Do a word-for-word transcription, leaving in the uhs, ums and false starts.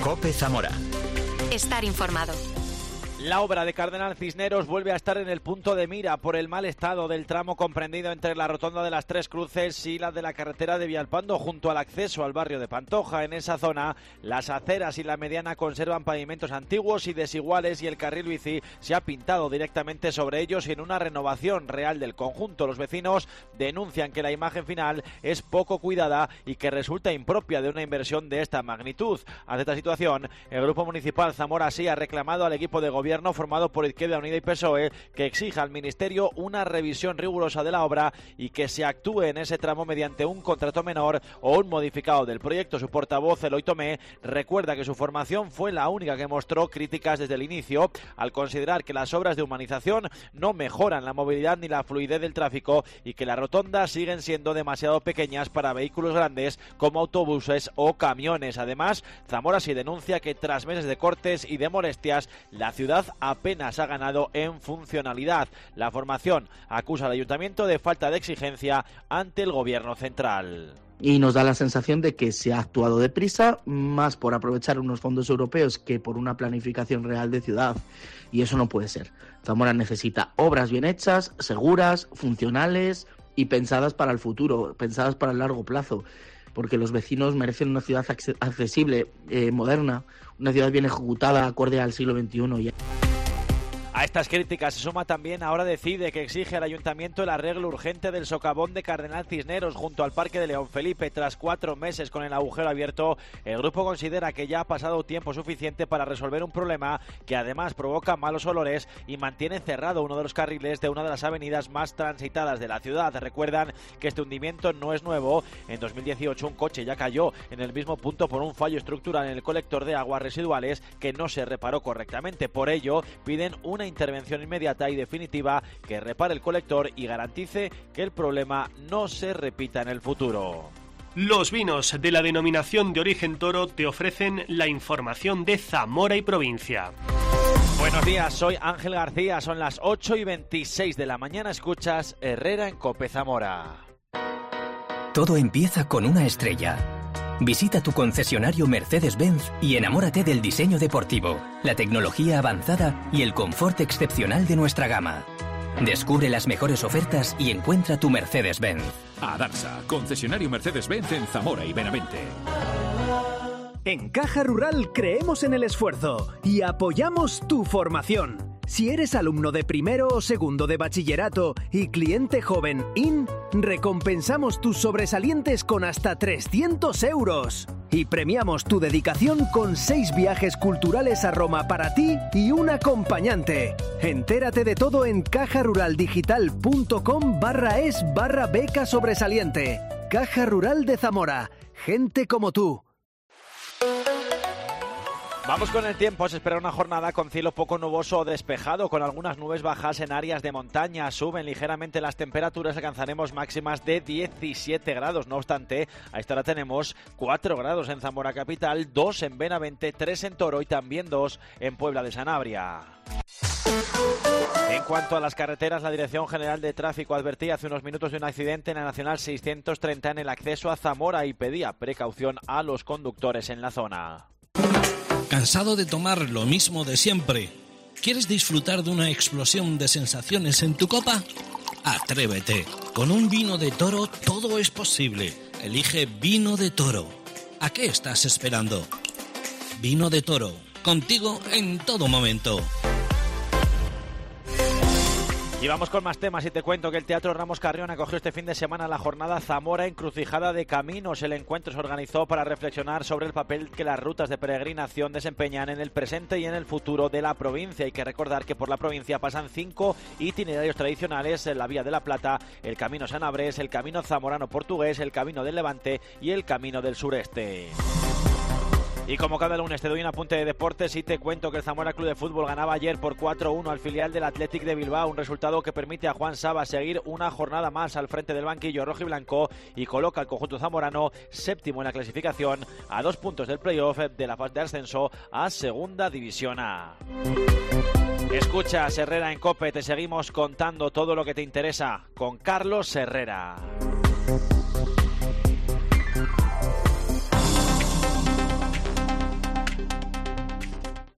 COPE Zamora. Estar informado. La obra de Cardenal Cisneros vuelve a estar en el punto de mira por el mal estado del tramo comprendido entre la rotonda de las Tres Cruces y la de la carretera de Villalpando junto al acceso al barrio de Pantoja. En esa zona, las aceras y la mediana conservan pavimentos antiguos y desiguales y el carril bici se ha pintado directamente sobre ellos y en una renovación real del conjunto. Los vecinos denuncian que la imagen final es poco cuidada y que resulta impropia de una inversión de esta magnitud. Ante esta situación, el Grupo Municipal Zamora sí ha reclamado al equipo de gobierno formado por Izquierda Unida y P S O E que exija al Ministerio una revisión rigurosa de la obra y que se actúe en ese tramo mediante un contrato menor o un modificado del proyecto. Su portavoz, Eloy Tomé, recuerda que su formación fue la única que mostró críticas desde el inicio al considerar que las obras de humanización no mejoran la movilidad ni la fluidez del tráfico y que las rotondas siguen siendo demasiado pequeñas para vehículos grandes como autobuses o camiones. Además, Zamora sí denuncia que tras meses de cortes y de molestias, la ciudad apenas ha ganado en funcionalidad. La formación acusa al ayuntamiento de falta de exigencia ante el gobierno central. Y nos da la sensación de que se ha actuado deprisa, más por aprovechar unos fondos europeos que por una planificación real de ciudad. Y eso no puede ser. Zamora necesita obras bien hechas, seguras, funcionales y pensadas para el futuro, pensadas para el largo plazo. Porque los vecinos merecen una ciudad accesible, eh, moderna, una ciudad bien ejecutada, acorde al siglo veintiuno. Y... A estas críticas se suma también Ahora Decide, que exige al ayuntamiento el arreglo urgente del socavón de Cardenal Cisneros junto al Parque de León Felipe. Tras cuatro meses con el agujero abierto, el grupo considera que ya ha pasado tiempo suficiente para resolver un problema que además provoca malos olores y mantiene cerrado uno de los carriles de una de las avenidas más transitadas de la ciudad. Recuerdan que este hundimiento no es nuevo. En dos mil dieciocho un coche ya cayó en el mismo punto por un fallo estructural en el colector de aguas residuales que no se reparó correctamente. Por ello, piden una intervención inmediata y definitiva que repare el colector y garantice que el problema no se repita en el futuro. Los vinos de la denominación de origen Toro te ofrecen la información de Zamora y provincia. Buenos días, soy Ángel García, son las ocho y veintiséis de la mañana, escuchas Herrera en COPE Zamora. Todo empieza con una estrella. Visita tu concesionario Mercedes-Benz y enamórate del diseño deportivo, la tecnología avanzada y el confort excepcional de nuestra gama. Descubre las mejores ofertas y encuentra tu Mercedes-Benz. Adarsa, concesionario Mercedes-Benz en Zamora y Benavente. En Caja Rural creemos en el esfuerzo y apoyamos tu formación. Si eres alumno de primero o segundo de bachillerato y cliente joven I N, recompensamos tus sobresalientes con hasta trescientos euros. Y premiamos tu dedicación con seis viajes culturales a Roma para ti y un acompañante. Entérate de todo en cajaruraldigital.com barra es barra beca sobresaliente. Caja Rural de Zamora. Gente como tú. Vamos con el tiempo. Se espera una jornada con cielo poco nuboso o despejado, con algunas nubes bajas en áreas de montaña. Suben ligeramente las temperaturas, alcanzaremos máximas de diecisiete grados. No obstante, a esta hora tenemos cuatro grados en Zamora capital, dos en Benavente, tres en Toro y también dos en Puebla de Sanabria. En cuanto a las carreteras, la Dirección General de Tráfico advertía hace unos minutos de un accidente en la Nacional seiscientos treinta en el acceso a Zamora y pedía precaución a los conductores en la zona. ¿Cansado de tomar lo mismo de siempre? ¿Quieres disfrutar de una explosión de sensaciones en tu copa? Atrévete. Con un vino de Toro todo es posible. Elige Vino de Toro. ¿A qué estás esperando? Vino de Toro. Contigo en todo momento. Y vamos con más temas y te cuento que el Teatro Ramos Carrión acogió este fin de semana la jornada Zamora Encrucijada de Caminos. El encuentro se organizó para reflexionar sobre el papel que las rutas de peregrinación desempeñan en el presente y en el futuro de la provincia. Hay que recordar que por la provincia pasan cinco itinerarios tradicionales: la Vía de la Plata, el Camino Sanabres, el Camino Zamorano Portugués, el Camino del Levante y el Camino del Sureste. Y como cada lunes te doy un apunte de deportes y te cuento que el Zamora Club de Fútbol ganaba ayer por cuatro uno al filial del Athletic de Bilbao, un resultado que permite a Juan Saba seguir una jornada más al frente del banquillo rojiblanco y coloca al conjunto zamorano séptimo en la clasificación a dos puntos del playoff de la fase de ascenso a Segunda División A. Escuchas Herrera en COPE, te seguimos contando todo lo que te interesa con Carlos Herrera.